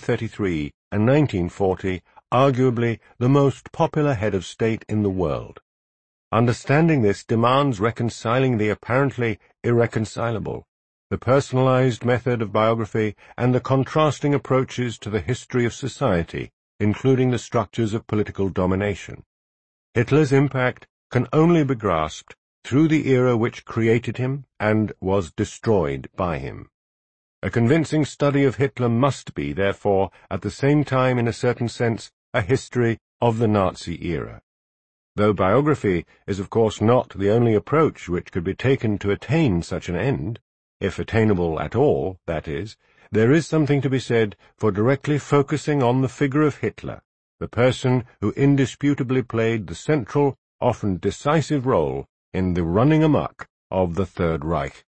1933 and 1940 arguably the most popular head of state in the world. Understanding this demands reconciling the apparently irreconcilable, the personalized method of biography, and the contrasting approaches to the history of society, including the structures of political domination. Hitler's impact can only be grasped through the era which created him and was destroyed by him. A convincing study of Hitler must be, therefore, at the same time, in a certain sense, a history of the Nazi era. Though biography is, of course, not the only approach which could be taken to attain such an end, if attainable at all, that is, there is something to be said for directly focusing on the figure of Hitler, the person who indisputably played the central, often decisive role in the running amok of the Third Reich.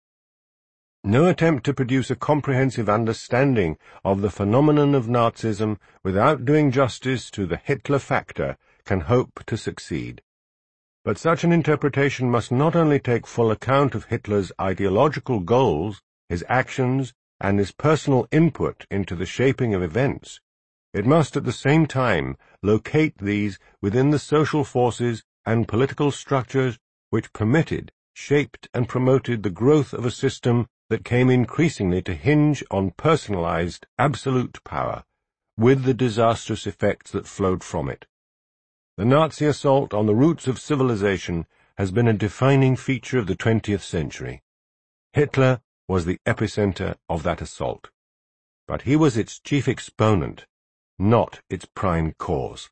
No attempt to produce a comprehensive understanding of the phenomenon of Nazism without doing justice to the Hitler factor can hope to succeed. But such an interpretation must not only take full account of Hitler's ideological goals, his actions, and his personal input into the shaping of events. It must at the same time locate these within the social forces and political structures which permitted, shaped, and promoted the growth of a system that came increasingly to hinge on personalized, absolute power, with the disastrous effects that flowed from it. The Nazi assault on the roots of civilization has been a defining feature of the 20th century. Hitler was the epicenter of that assault, but he was its chief exponent, not its prime cause.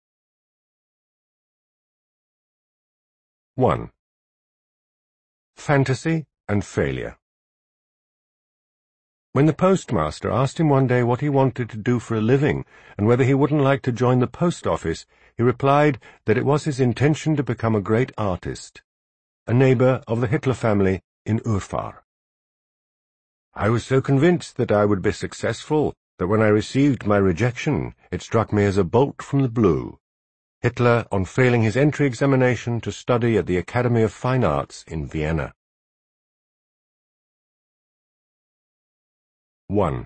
1. Fantasy and failure. When the postmaster asked him one day what he wanted to do for a living and whether he wouldn't like to join the post office, he replied that it was his intention to become a great artist, a neighbor of the Hitler family in Urfahr. I was so convinced that I would be successful that when I received my rejection, it struck me as a bolt from the blue. Hitler on failing his entry examination to study at the Academy of Fine Arts in Vienna. 1.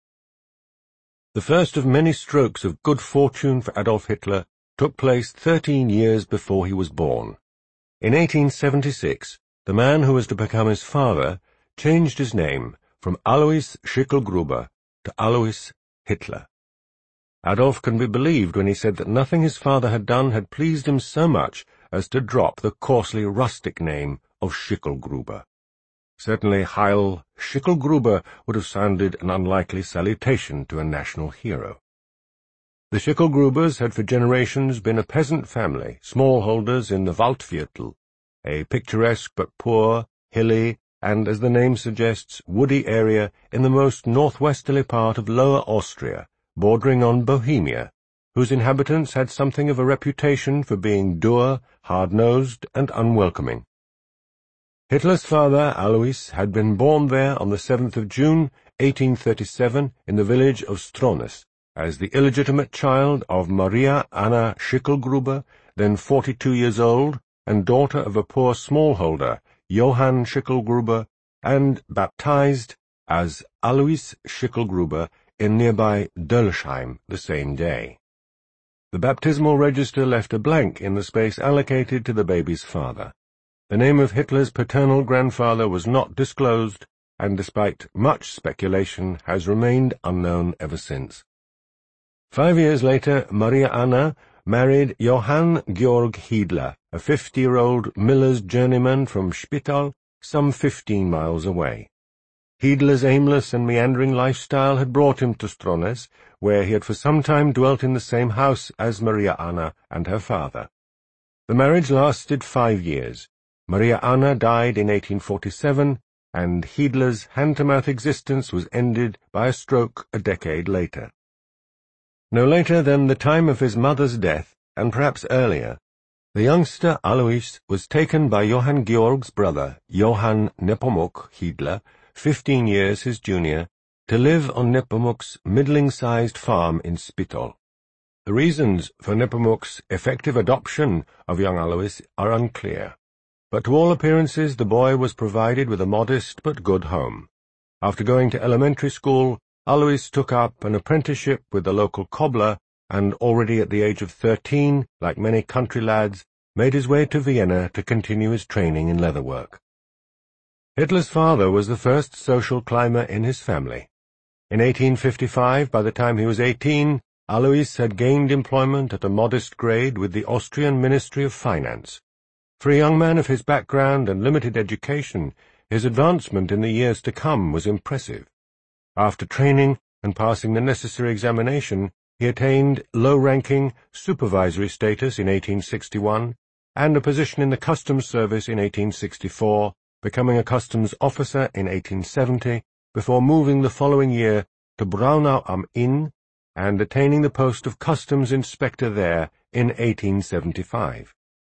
The first of many strokes of good fortune for Adolf Hitler took place 13 years before he was born. In 1876, the man who was to become his father changed his name from Alois Schicklgruber to Alois Hitler. Adolf can be believed when he said that nothing his father had done had pleased him so much as to drop the coarsely rustic name of Schicklgruber. Certainly Heil Schicklgruber would have sounded an unlikely salutation to a national hero. The Schicklgrubers had for generations been a peasant family, smallholders in the Waldviertel, a picturesque but poor, hilly, and, as the name suggests, woody area in the most northwesterly part of Lower Austria, bordering on Bohemia, whose inhabitants had something of a reputation for being dour, hard-nosed, and unwelcoming. Hitler's father, Alois, had been born there on the 7th of June, 1837, in the village of Strones, as the illegitimate child of Maria Anna Schicklgruber, then 42 years old, and daughter of a poor smallholder, Johann Schicklgruber, and baptized as Alois Schicklgruber in nearby Dölsheim the same day. The baptismal register left a blank in the space allocated to the baby's father. The name of Hitler's paternal grandfather was not disclosed, and despite much speculation has remained unknown ever since. 5 years later, Maria Anna married Johann Georg Hiedler, a 50-year-old miller's journeyman from Spittal, some 15 miles away. Hiedler's aimless and meandering lifestyle had brought him to Strones, where he had for some time dwelt in the same house as Maria Anna and her father. The marriage lasted 5 years. Maria Anna died in 1847, and Hiedler's hand-to-mouth existence was ended by a stroke a decade later. No later than the time of his mother's death, and perhaps earlier, the youngster Alois was taken by Johann Georg's brother, Johann Nepomuk Hiedler, 15 years his junior, to live on Nepomuk's middling-sized farm in Spittal. The reasons for Nepomuk's effective adoption of young Alois are unclear, but to all appearances the boy was provided with a modest but good home. After going to elementary school, Alois took up an apprenticeship with the local cobbler, and already at the age of 13, like many country lads, made his way to Vienna to continue his training in leatherwork. Hitler's father was the first social climber in his family. In 1855, by the time he was 18, Alois had gained employment at a modest grade with the Austrian Ministry of Finance. For a young man of his background and limited education, his advancement in the years to come was impressive. After training and passing the necessary examination, he attained low-ranking supervisory status in 1861 and a position in the customs service in 1864, becoming a customs officer in 1870, before moving the following year to Braunau am Inn and attaining the post of customs inspector there in 1875.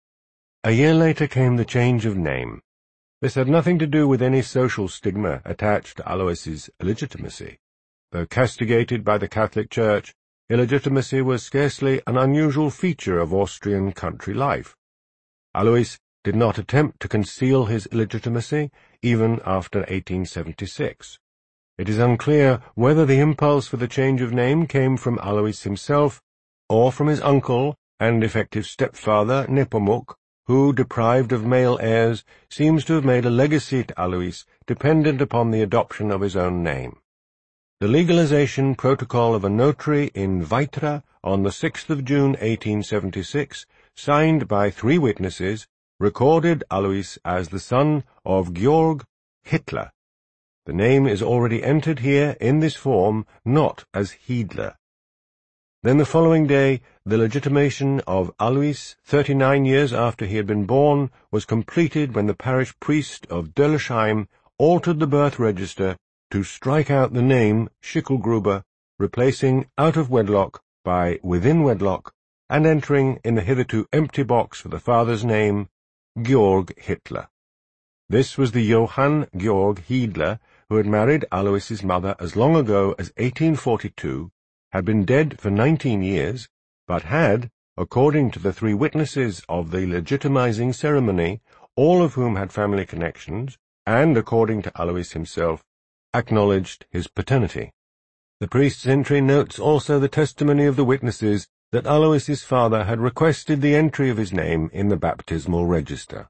A year later came the change of name. This had nothing to do with any social stigma attached to Alois's illegitimacy. Though castigated by the Catholic Church, illegitimacy was scarcely an unusual feature of Austrian country life. Alois did not attempt to conceal his illegitimacy, even after 1876. It is unclear whether the impulse for the change of name came from Alois himself, or from his uncle and effective stepfather, Nepomuk, who, deprived of male heirs, seems to have made a legacy to Alois dependent upon the adoption of his own name. The legalization protocol of a notary in Weitra on the 6th of June 1876, signed by 3 witnesses, recorded Alois as the son of Georg Hitler. The name is already entered here in this form, not as Hiedler. Then the following day, the legitimation of Alois, 39 years after he had been born, was completed when the parish priest of Dölsheim altered the birth register to strike out the name Schicklgruber, replacing out of wedlock by within wedlock, and entering in the hitherto empty box for the father's name, Georg Hitler. This was the Johann Georg Hiedler who had married Alois's mother as long ago as 1842, had been dead for 19 years, but had, according to the three witnesses of the legitimizing ceremony, all of whom had family connections, and, according to Alois himself, acknowledged his paternity. The priest's entry notes also the testimony of the witnesses that Alois's father had requested the entry of his name in the baptismal register.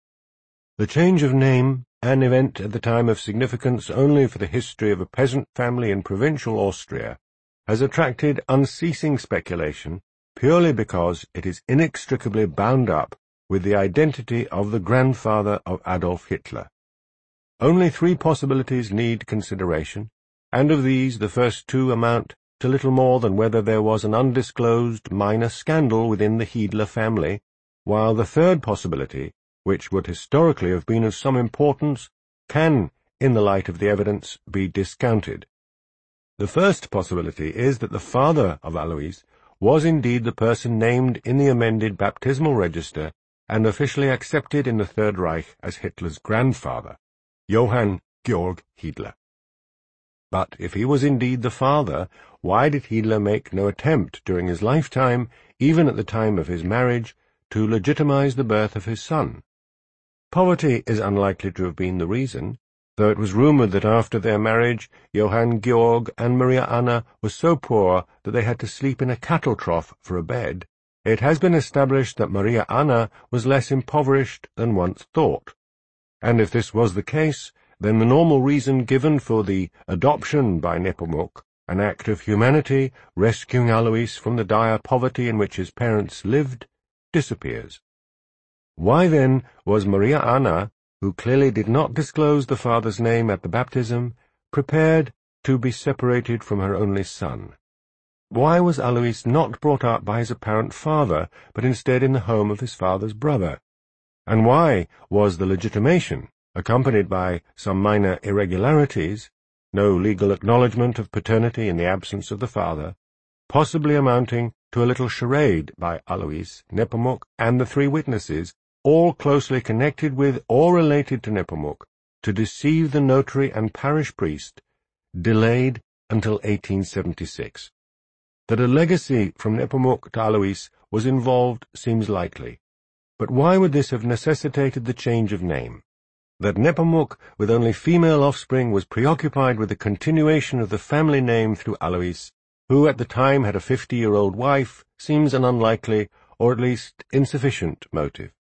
The change of name, an event at the time of significance only for the history of a peasant family in provincial Austria, has attracted unceasing speculation purely because it is inextricably bound up with the identity of the grandfather of Adolf Hitler. Only three possibilities need consideration, and of these the first two amount to little more than whether there was an undisclosed minor scandal within the Hiedler family, while the third possibility, which would historically have been of some importance, can, in the light of the evidence, be discounted. The first possibility is that the father of Alois was indeed the person named in the amended baptismal register and officially accepted in the Third Reich as Hitler's grandfather, Johann Georg Hiedler. But if he was indeed the father, why did Hiedler make no attempt during his lifetime, even at the time of his marriage, to legitimize the birth of his son? Poverty is unlikely to have been the reason, though it was rumored that after their marriage Johann Georg and Maria Anna were so poor that they had to sleep in a cattle trough for a bed. It has been established that Maria Anna was less impoverished than once thought. And if this was the case, then the normal reason given for the adoption by Nepomuk, an act of humanity rescuing Alois from the dire poverty in which his parents lived, disappears. Why then was Maria Anna, who clearly did not disclose the father's name at the baptism, prepared to be separated from her only son? Why was Alois not brought up by his apparent father, but instead in the home of his father's brother? And why was the legitimation, accompanied by some minor irregularities, no legal acknowledgment of paternity in the absence of the father, possibly amounting to a little charade by Alois, Nepomuk, and the three witnesses, all closely connected with or related to Nepomuk, to deceive the notary and parish priest, delayed until 1876. That a legacy from Nepomuk to Alois was involved seems likely, but why would this have necessitated the change of name? That Nepomuk, with only female offspring, was preoccupied with the continuation of the family name through Alois, who at the time had a 50-year-old wife, seems an unlikely, or at least insufficient, motive.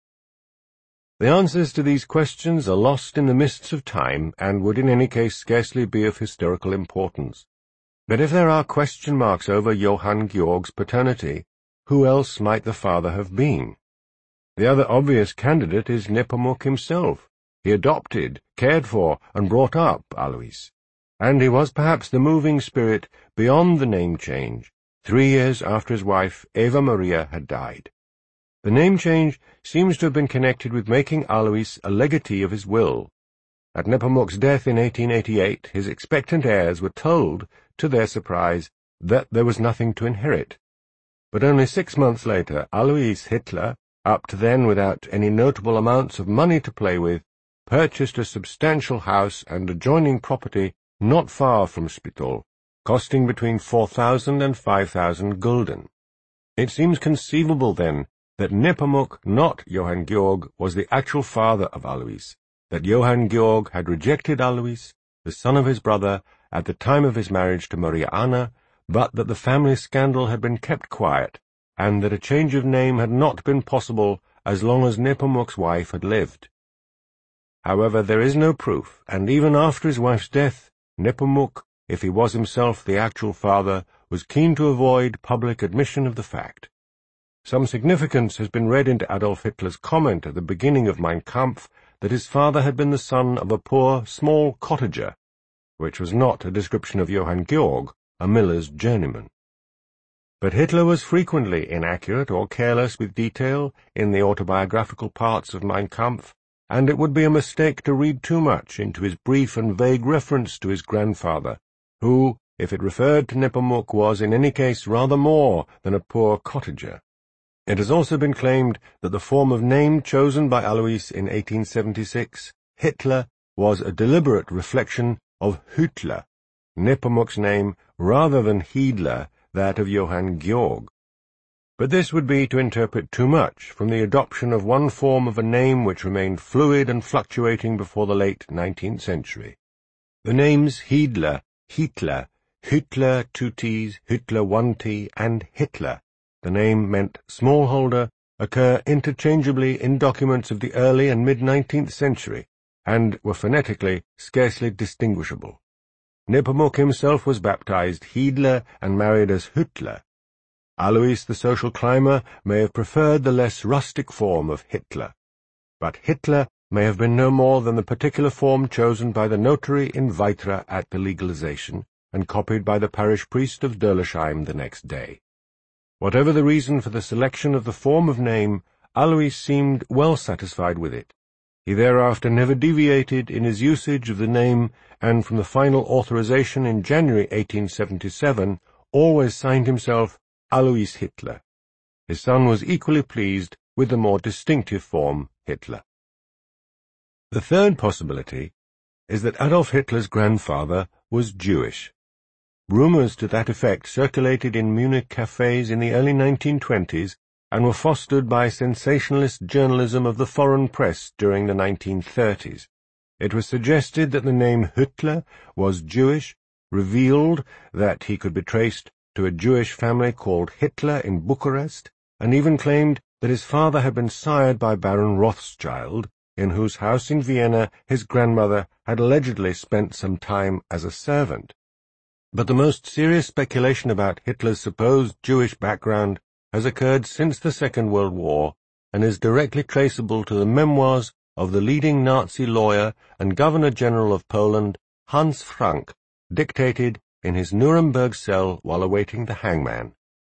The answers to these questions are lost in the mists of time, and would in any case scarcely be of historical importance. But if there are question marks over Johann Georg's paternity, who else might the father have been? The other obvious candidate is Nepomuk himself. He adopted, cared for, and brought up Alois, and he was perhaps the moving spirit beyond the name change, 3 years after his wife, Eva Maria, had died. The name change seems to have been connected with making Alois a legatee of his will. At Nepomuk's death in 1888, his expectant heirs were told, to their surprise, that there was nothing to inherit. But only 6 months later, Alois Hitler, up to then without any notable amounts of money to play with, purchased a substantial house and adjoining property not far from Spittal, costing between 4,000 and 5,000 gulden. It seems conceivable, then, that Nepomuk, not Johann Georg, was the actual father of Alois, that Johann Georg had rejected Alois, the son of his brother, at the time of his marriage to Maria Anna, but that the family scandal had been kept quiet, and that a change of name had not been possible as long as Nepomuk's wife had lived. However, there is no proof, and even after his wife's death, Nepomuk, if he was himself the actual father, was keen to avoid public admission of the fact. Some significance has been read into Adolf Hitler's comment at the beginning of Mein Kampf that his father had been the son of a poor, small cottager, which was not a description of Johann Georg, a miller's journeyman. But Hitler was frequently inaccurate or careless with detail in the autobiographical parts of Mein Kampf, and it would be a mistake to read too much into his brief and vague reference to his grandfather, who, if it referred to Nepomuk, was in any case rather more than a poor cottager. It has also been claimed that the form of name chosen by Alois in 1876, Hitler, was a deliberate reflection of Hütler, Nepomuk's name, rather than Hiedler, that of Johann Georg. But this would be to interpret too much from the adoption of one form of a name which remained fluid and fluctuating before the late 19th century. The names Hiedler, Hitler, Hütler 2Ts, Hütler 1T, and Hitler, the name meant smallholder, occur interchangeably in documents of the early and mid-19th century, and were phonetically scarcely distinguishable. Nepomuk himself was baptized Hiedler and married as Hütler. Alois the social climber may have preferred the less rustic form of Hitler, but Hitler may have been no more than the particular form chosen by the notary in Weitra at the legalization, and copied by the parish priest of Dörlersheim the next day. Whatever the reason for the selection of the form of name, Alois seemed well satisfied with it. He thereafter never deviated in his usage of the name, and from the final authorization in January 1877 always signed himself Alois Hitler. His son was equally pleased with the more distinctive form Hitler. The third possibility is that Adolf Hitler's grandfather was Jewish. Rumors to that effect circulated in Munich cafes in the early 1920s and were fostered by sensationalist journalism of the foreign press during the 1930s. It was suggested that the name Hütler was Jewish, revealed that he could be traced to a Jewish family called Hitler in Bucharest, and even claimed that his father had been sired by Baron Rothschild, in whose house in Vienna his grandmother had allegedly spent some time as a servant. But the most serious speculation about Hitler's supposed Jewish background has occurred since the Second World War and is directly traceable to the memoirs of the leading Nazi lawyer and Governor-General of Poland, Hans Frank, dictated in his Nuremberg cell while awaiting the hangman.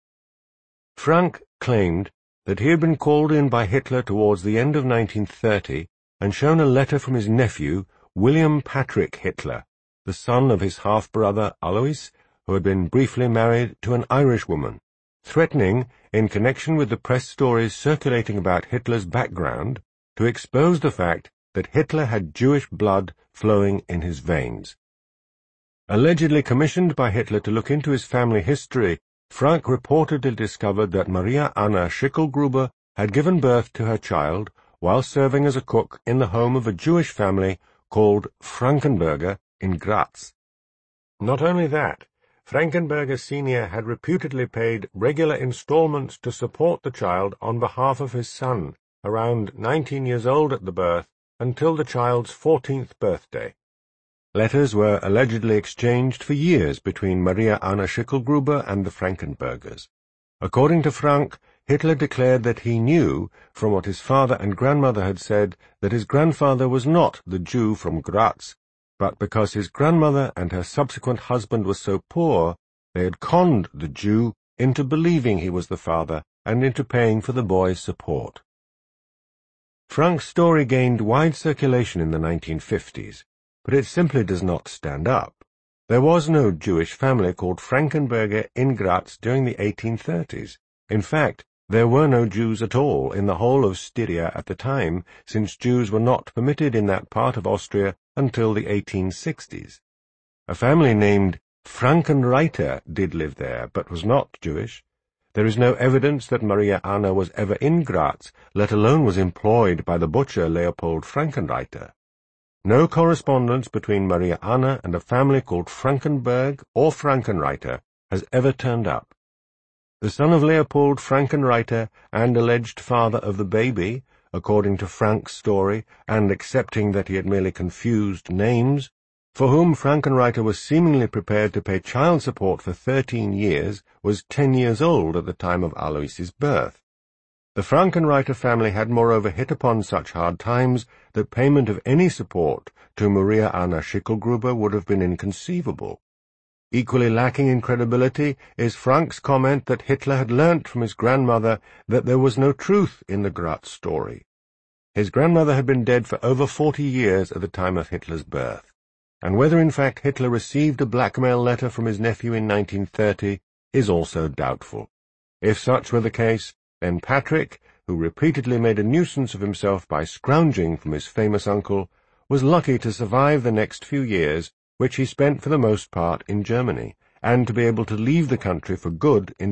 Frank claimed that he had been called in by Hitler towards the end of 1930 and shown a letter from his nephew, William Patrick Hitler, the son of his half-brother Alois, who had been briefly married to an Irish woman, threatening, in connection with the press stories circulating about Hitler's background, to expose the fact that Hitler had Jewish blood flowing in his veins. Allegedly commissioned by Hitler to look into his family history, Frank reportedly discovered that Maria Anna Schicklgruber had given birth to her child while serving as a cook in the home of a Jewish family called Frankenberger in Graz. Not only that, Frankenberger Sr. had reputedly paid regular installments to support the child on behalf of his son, around 19 years old at the birth, until the child's 14th birthday. Letters were allegedly exchanged for years between Maria Anna Schicklgruber and the Frankenbergers. According to Frank, Hitler declared that he knew, from what his father and grandmother had said, that his grandfather was not the Jew from Graz, but because his grandmother and her subsequent husband were so poor, they had conned the Jew into believing he was the father and into paying for the boy's support. Frank's story gained wide circulation in the 1950s, but it simply does not stand up. There was no Jewish family called Frankenberger in Graz during the 1830s. In fact, there were no Jews at all in the whole of Styria at the time, since Jews were not permitted in that part of Austria until the 1860s. A family named Frankenreiter did live there, but was not Jewish. There is no evidence that Maria Anna was ever in Graz, let alone was employed by the butcher Leopold Frankenreiter. No correspondence between Maria Anna and a family called Frankenberg or Frankenreiter has ever turned up. The son of Leopold Frankenreiter and alleged father of the baby, according to Frank's story, and accepting that he had merely confused names, for whom Frankenreiter was seemingly prepared to pay child support for 13 years, was 10 years old at the time of Alois's birth. The Frankenreiter family had moreover hit upon such hard times that payment of any support to Maria Anna Schicklgruber would have been inconceivable. Equally lacking in credibility is Frank's comment that Hitler had learnt from his grandmother that there was no truth in the Graz story. His grandmother had been dead for over 40 years at the time of Hitler's birth, and whether in fact Hitler received a blackmail letter from his nephew in 1930 is also doubtful. If such were the case, then Patrick, who repeatedly made a nuisance of himself by scrounging from his famous uncle, was lucky to survive the next few years, which he spent for the most part in Germany, and to be able to leave the country for good in